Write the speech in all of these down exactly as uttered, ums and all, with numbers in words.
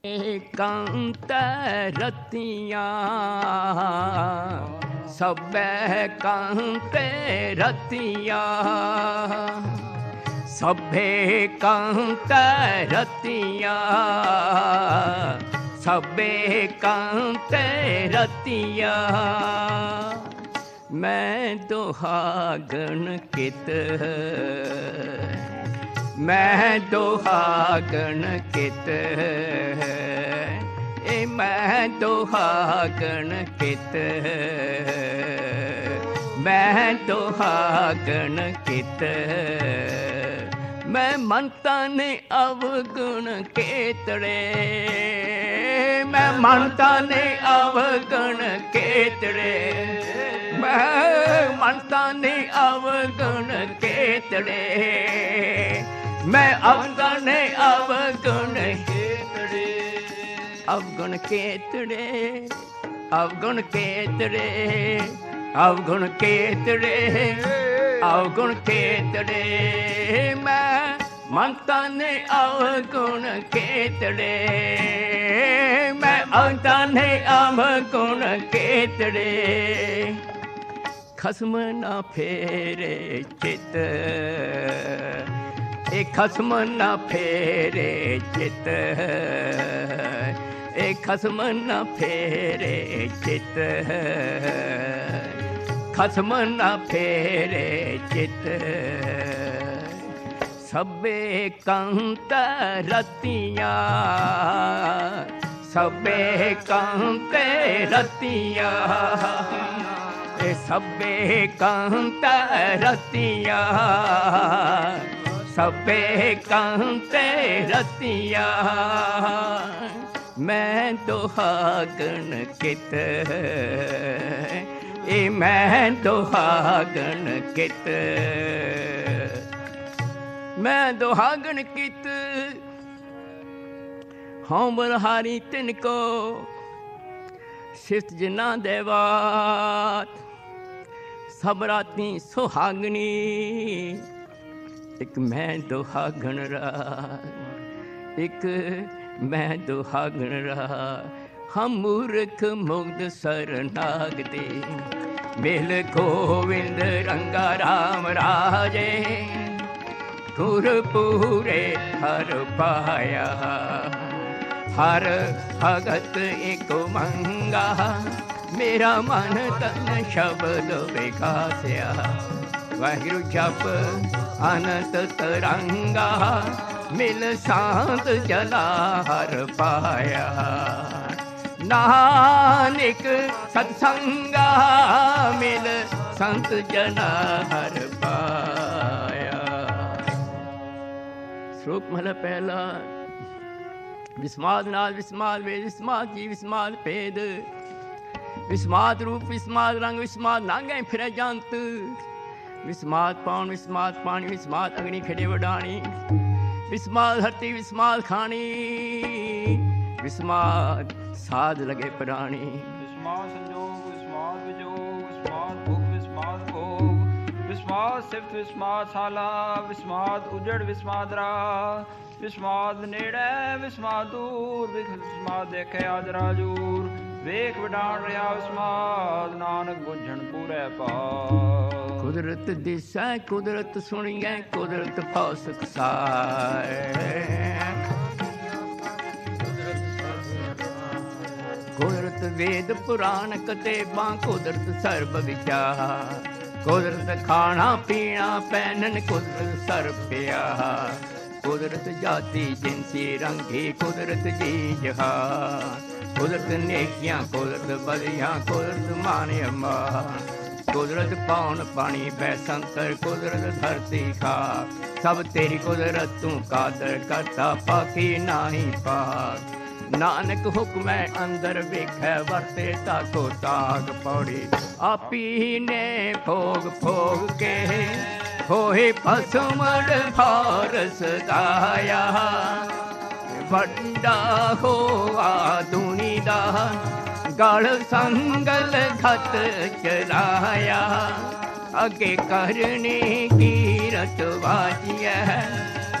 कंत रतियाँ सभे कंत रतियाँ सभे कंत रतियाँ सभे कंत रतियाँ मैं दुहागन कित मैं दुहागन कित ए मैं दुहागन कित मैं दुहागन कित मैं मनता ने अवगुण केतड़े मैं मनता ने अवगुण केतड़े मैं मनता ने अवगुण केतड़े मैं अवगुण अवगुण केतड़े अवगुण केतड़े अवगुण केतड़े अवगुण केतड़े अवगुण केतड़े मैं मनता ने अवगुण केतड़े मैं मनता ने अवगुण केतड़े खसम ना फेरे चित ए खसम ना फेरे चित ए खसम ना फेरे चित खसम ना फेरे चित सबे कंत रतियाँ सबे कंत रतियाँ सबे कंत रतियाँ सबे कंत रतियाँ मैं दुहागन कित ए मैं दुहागन कित मैं दुहागन कित हों बलहारी तिनको सिफ्त जिना देवात सब राती सुहागनी एक मैं दुहागन रात एक मैं दुहागन रात हम मूर्ख मुग्ध सरनाग दे मिल गोविंद रंगा राम राजे गुर पूरे हर पाया हर भगत एक मंगा मेरा मन तन शब्द विकासया वाहिगुरु जप अनंत तरंगा मिल शांत जला हर पाया नानक सत्संगा मिल संत जना हर पाया। श्लोक महला पहला। विस्माद नाद विस्माद वेद विस्माद जी विस्माद भेद विस्माद रूप विस्माद रंग विस्माद नांगे फिर जंत विस्माद पान विस्माद पानी विस्माद अग्नि खड़े वडाणी विस्माद धरती विस्माद खानी विस्माद साध लगे प्राणी विस्माद संजोग विस्माद विजोग विस्माद भोग विस्माद भोग विस्माद सिफ्त विस्माद साला विस्माद उजड़ विस्माद रा विस्माद नेड़े विस्माद दूर विस्माद देखे आज राजूर वेख वडाण रहा विस्माद नानक बुझण पूरे पार। कुदरत दिसै कुदरत सुनिए कुदरत फौसक साए कुदरत वेद पुराण कतेबां कुदरत सर्ब विचार कुदरत खाना पीना पहनन कुदरत सर्ब प्यार कुदरत जाति जिनसी रंगी कुदरत जी जहान कुदरत नेकियां कुदरत बलियां कुदरत मान अमान कुदरत पौन पानी बैसंकर कुदरत धरती खा सब तेरी कुदरत तू कादर करता पाकी नाही पाक नानक हुक्म अंदर वेखै वरते ताको ताग पौड़ी आपी ने भोग भोग के होए पसमड़ फारस दाया वड्डा हो आदुनी दा गल संगल खत चलाया अगे करने कीरत वाजिया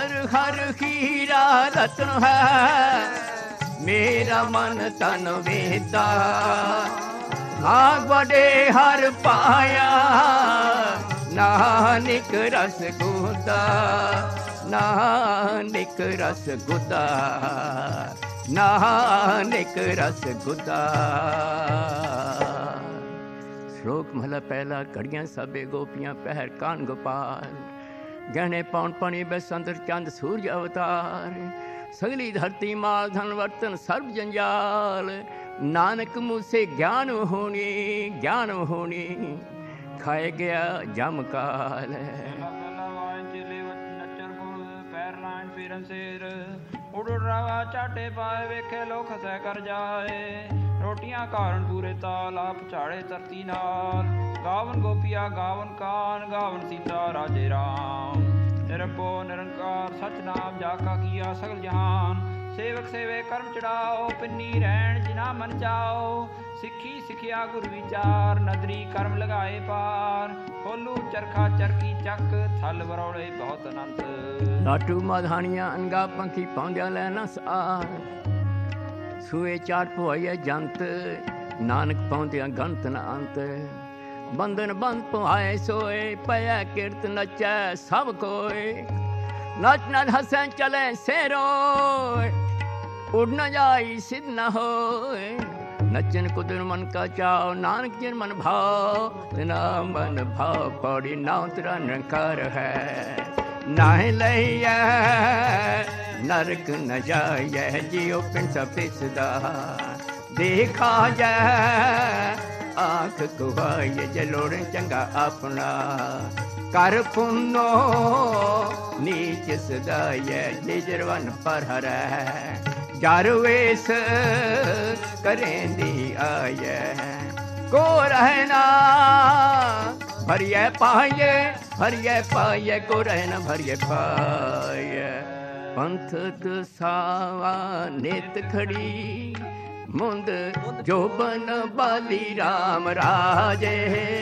हर हीरा रत्न है, मेरा मन तन वेदा। भाग बड़े हर पाया, नानक रस गुदा, नानक रस गुदा, नानक रस गुदा। श्लोक महला पहला। घड़ियां सबे गोपियां पहर कान गोपाल, गहने पौन पणी बसंतर चंद सूरज अवतार। सगली धरती माल धन वर्तन सर्व जंजाल, नानक मूसे ज्ञान होनी ज्ञान होनी, खाए गया जम काल। फिरन सिर उड़ रवा चाटे पाए, वेखे लोग खसै कर जाए। रोटियां कारण पूरे ताल, आप चाड़े तरती नाल। गावन गोपिया गावन कान, गावन सीता राजे राम। निरपो निरंकार सच नाम, जाका किया सगल जहान। सेवक सेवे कर्म चढ़ाओ, पिन्नी रहन जिना मन जाओ। सिखी सिखिया गुर विचार, नदरी कर्म लगाए पार। खोलू चरखा चरखी चक, थल बरौड़े बहुत अनंत। लाटू माधानियां अनगा पंखी पाਉਂਦਿਆਂ ਲੈ ਨਾ ਸਾਰ। ਸੂਏ ਚਾਟ ਪੁਆਈਏ ਜੰਤ, ਨਾਨਕ ਪਾਉਂਦਿਆਂ ਗੰਤ ਨ ਅੰਤ। ਬੰਧਨ ਬੰਦ ਪੁਆਏ ਸੋਏ, ਪਿਆ ਕੀਰਤ ਨਚੈ ਸਭ ਕੋਏ। ਨਚ ਨਚ ਹਸੈਂ ਚਲੇ ਸੇਰੋਏ, ਉੜ ਨ ਜਾਈ ਸਿਧ ਨ ਹੋਏ। नचन कुदर मन का चाओ, नानक जिन मन भाव। तना मन भाव पौड़ी नाव तेरा निरंकार है। नाह लैया नरक न जाए, जियो पिन सब पिसदा। देखा जाए आँख कुहाए, जलोड़ चंगा अपना। कर पुनो नीच सदाए, जिजरवन पर हर जर वेस करेंदी आये। को रहना भरिए पाए, भरिए पाए, को रहना भरिए पाए। पंथ सावा नित खड़ी, मुंद जोबन बाली राम राजे।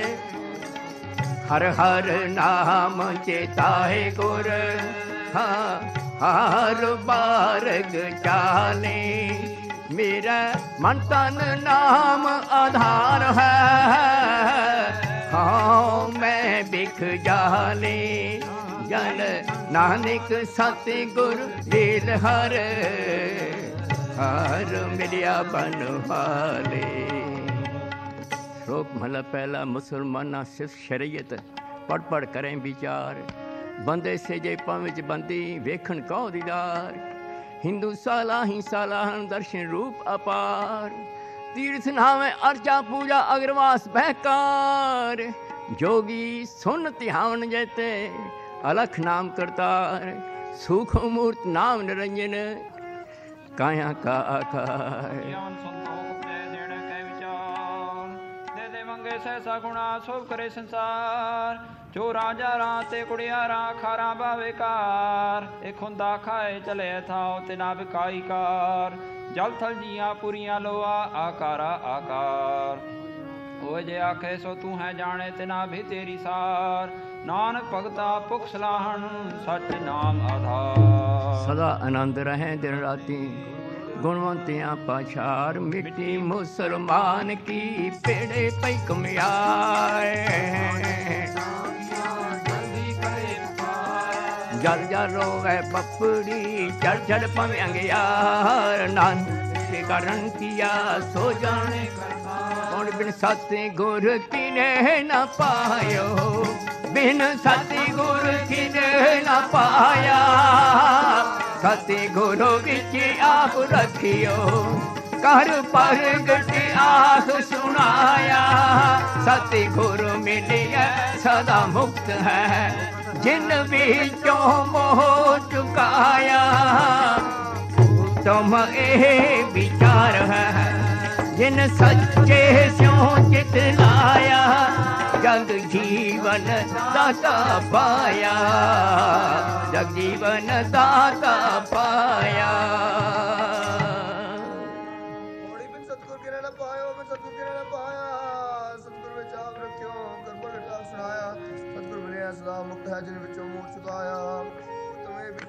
हर हर नाम चेताए गुर, हाँ हर बारग चाले। मेरा मन तन नाम आधार है, हाँ मैं बिख जाले। जन नानक सत गुर लील हर, हर मिलिया बनवाले। श्लोक महला पहला। मुसलमाना सिर्फ शरीयत पढ़ पढ़ करें विचार। बंदे सेजे पां विच बंदी, वेखण कौ दीदार। हिंदू साला ही सालाहन, दर्शन रूप अपार। तीर्थ नावे अर्चा पूजा, अग्रवास बहकार। जोगी सुन ध्यान जैते, अलख नाम करतार। सूख मूर्त नाम निरंजन, काया का आकार। सहसा गुणा सोभ करे संसार। जो राजा रां ते कुड़ियारा, खारा बावे कार। एक हुंदा खाए चले थाओ, तिना बिकाई कार। जल थल जिया पुरिया लोआ, आकारा आकार। ओ जे आखे सो तू है जाने, तिना भी तेरी सार। नानक भगता पुख सलाहन, सच नाम आधार। सदा आनंद रहे दिन राती, गुणवंतियां पाछार। मिट्टी मुसलमान की पेड़े पै कमियाए। जल जल रोवे पपड़ी, चढ़ चढ़ पवेंगे यार। नानक के कारण किया सो जाने, कौन बिन सत्य गुर किने न पायो। बिन सत्य गुर किने न पाया। सत्य गुरु विच आप रखियो, कर प्रगट आख सुनाया। सत्य गुरु मिलिया सदा मुक्त है, जिन विचों मोह चुकाया। तुम ए विचार है, जिन सच्चे स्यों चित लाया। जग जीवन दाता पाया, जग जीवन दाता पाया। सतगुर के ना पायो, सतगुर के ना पाया। सतगुर विच आप रखियो, कर प्रगट आख सुनाया। सतगुर मिलिया सदा मुक्त है, जिन विचों मोह चुकाया। तुम्हें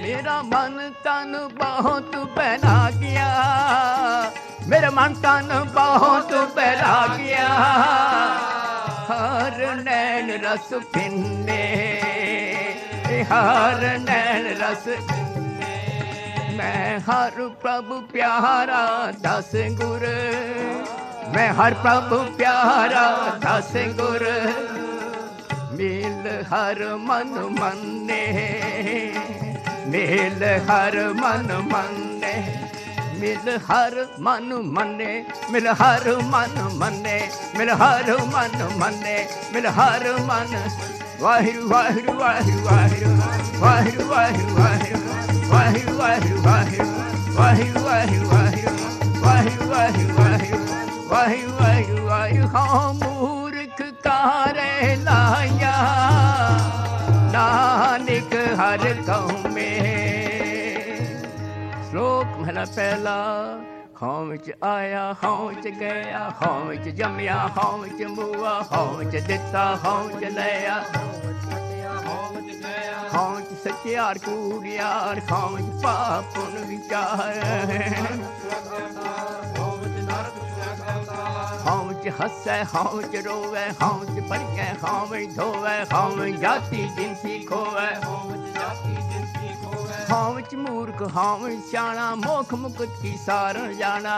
मेरा मन तन बहुत बहला गया, मेरा मन तन बहुत बहला गया। हर नैन रस पिन्ने, हर नैन रस, मैं हर प्रभु प्यारा दस गुर, मैं हर प्रभु प्यारा दस गुर। मिल हर मन मन्ने, मिल हर मन मन्ने, मिल हर मन मन्ने, मिल हर मन मन्ने, मिल हर मन मन्ने, मिल हर मन। वाहिगुरू वाहिगुरू वाहिगुरू वाहिगुरू वाहिगुरू वाहिगुरू वाहिगुरू वाहिगुरू वाहिगुरू वाहिगुरू वाहिगुरू वाहिगुरू वाहिगुरू वाहिगुरू वाहिगुरू वाहिगुरू। हाँ मूर्ख कारे लाया, नानक हर कहूँ में। श्लोक महला पहला। हाँ विच आया, हाँ विच गया, हाँ विच जमया, हाँ विच मुआ, हाँ विच दिता, हाँ विच लिया, हाँ विच सच्चियार कूड़ियार, हाँ विच पाप पुन विचार, हाँ विच हंसै, हाँ विच रोवै, हाँ विच भरकै, हाँ विच धोवै, हाँ विच जाति जिनसी खोवै, हाँ विच मूर्ख, हाँ विच स्याणा, मोख मुकुट की सारण जाना।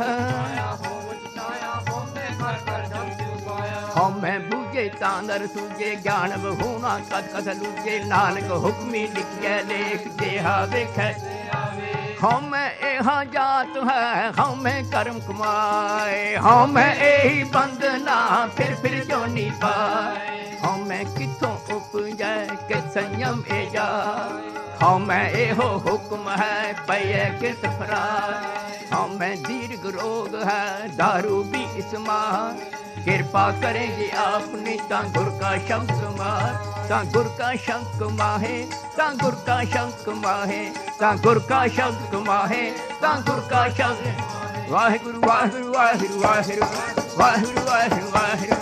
हाँ मैं बूझे तांदर सूझे, ज्ञान बहुना कद कद लूझे, नानक हुक्मी लिखिए लेख देहा वेखै। हाँ मैं एहा जात है, हाँ मैं कर्म कमाए, हाँ मैं एही बंदना फिर फिर जोनी पाए। हाँ मैं किथों उपजै कि संयम एजा, हाँ मैं एहो हुक्म है पये कित फरार। हाँ मैं दीर्घ रोग है दारू भी इसमा, कृपा करेंगे आपने ता गुर का शंख मार, ता गुर का शंख माहे, ता गुर का शंख माहे, ता गुर का शंख माहे, ता गुर का शंख। वाहिगुरू वाहिगुरू वाहिगुरू वाहिगुरू वाहिगुरू वाहिगुरू वाहिगुरू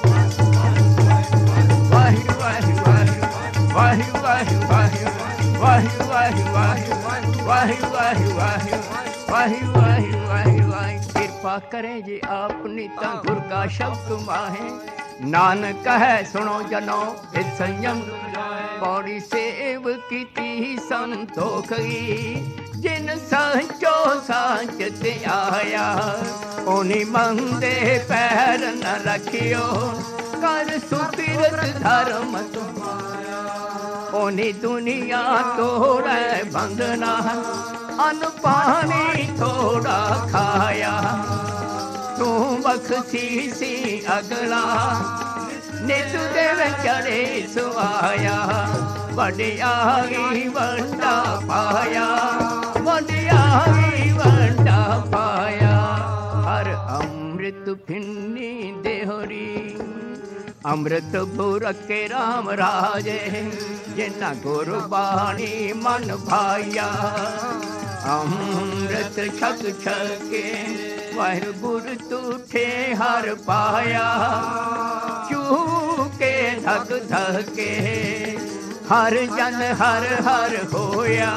वाहिगुरू वाहिगुरू वाहिगुरू वाहिगुरू वाहिगुरू वाहिगुरू वाहिगुरू वाहिगुरू वाहिगुरू वाहिगुरू वाहिगुरू। कृपा करें जी आपनी ता गुर का शब्द माहे, नानक है सुनो जनो इस संयम। पौड़ी सेव कीती संतोखी, जिन सांचो सांच ते आया, ओनी मंदे पैर न रखियो, कर सुतीरत धर्म तुम्हारा। ओनी दुनिया तोड़े बंधना, अन्न पानी थोड़ा खाया, तू बख्शी सी अगला, नित देव चढ़े सुआया। वडियागी वंडा पाया, वडियागी वंडा पाया। हर अमृत फिन्नी देहरी, अमृत भुर के राम राजे, जिन्ना गुरबाणी मन भाया। अमृत छक छके वाहिगुरु तूठे हर पाया, चूके धक धके हर जन हर हर होया,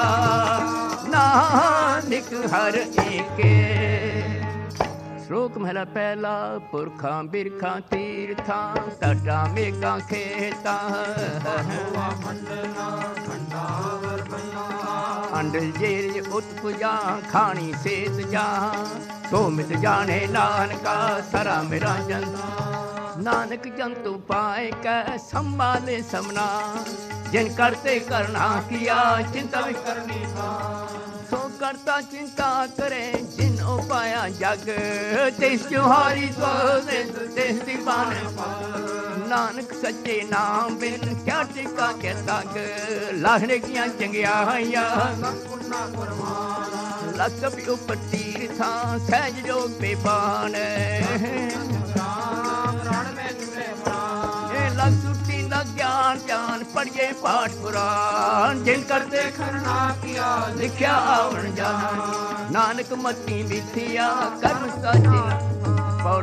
नानक हर एके। श्लोक महला पहला। पुरखां बिरखां तीर्थां, तटा मेघां खेतां, अंडल जेर उत्पुजा, खानी सेत जा, सोमित जाने नानका सरा मेरा जन। नानक जंतु पाए कै संभाले समना, जिन करते करना किया चिंता भी करनी था। सो करता चिंता करे जिन उपाया जग, तिस जुहारी तिस दीवाने। नानक सच्चे नाम बिन क्या टिका के तग, लाखने किया चंगियाइया लख भी उपर तीर्था, सहज जोग बेबान। लख सुटी लग ज्ञान जान, पढ़िए पाठ पुराण, जिन करते खरना किया लिखिया आवण जान। नानक मती मिथिया कर्म साचिन, पौड़ी